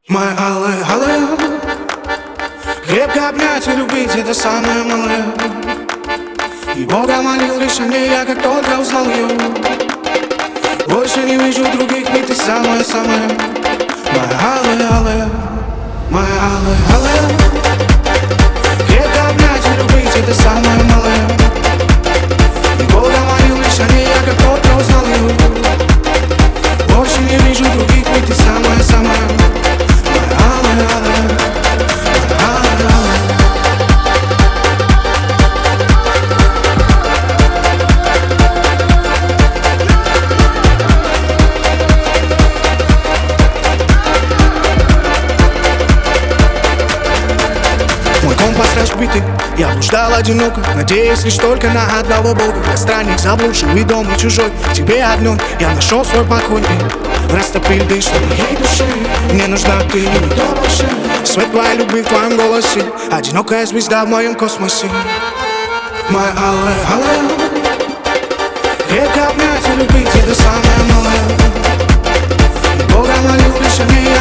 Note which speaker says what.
Speaker 1: Моя алая, алая, крепко обнять и любить — это самое малое. И Бога молил лишь о ней, я как только узнал ее. Больше не вижу других, ведь ты самая-самая. Моя алая, алая, моя алая, алая, крепко обнять и любить — это самое малое. И Бога молил лишь о ней, я как только узнал ее. Больше не вижу других, ведь ты самая-самая. Мой компас разбитый, я блуждал одиноко, надеясь лишь только на одного Бога. Я странник, заблудший и дома чужой. В тебе одной я нашел свой покой и растопил дышь твоей души. Мне нужна ты, никто больше. Свет твоей любви в твоем голосе, одинокая звезда в моем космосе. Моя алая, алая, крепко обнять и любить — это самое малое. И Бога молил лишь о ней,